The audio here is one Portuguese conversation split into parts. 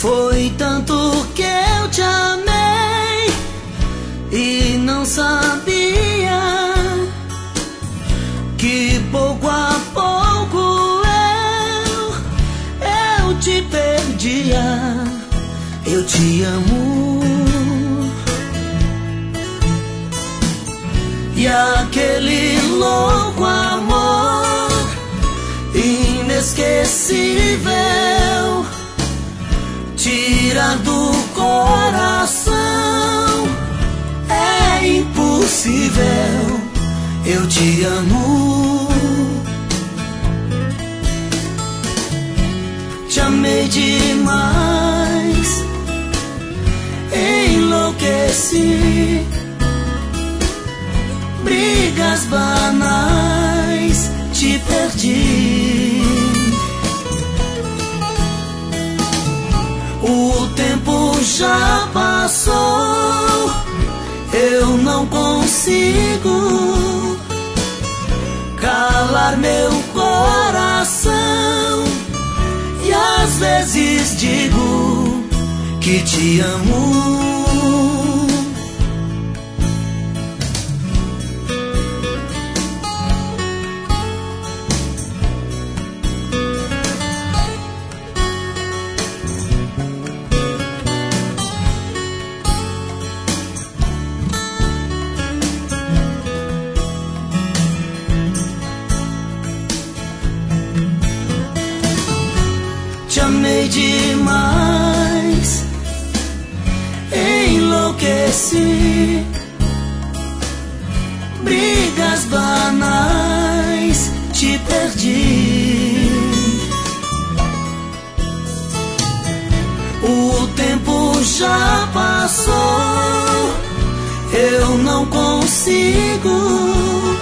Foi tanto que eu te amei e não sabia que pouco a pouco eu te perdia. Eu te amo e aquele louco amor inesquecível tirar do coração é impossível. Eu te amo, te amei demais, enlouqueci. Brigas banais, te perdi. O tempo já passou, eu não consigo calar meu coração e às vezes digo que te amo. Te amei demais, enlouqueci. Brigas banais, te perdi. O tempo já passou, eu não consigo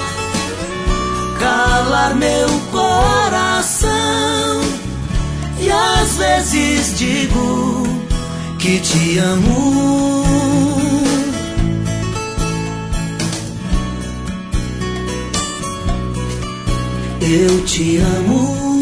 calar meu coração e às vezes digo que te amo. Eu te amo.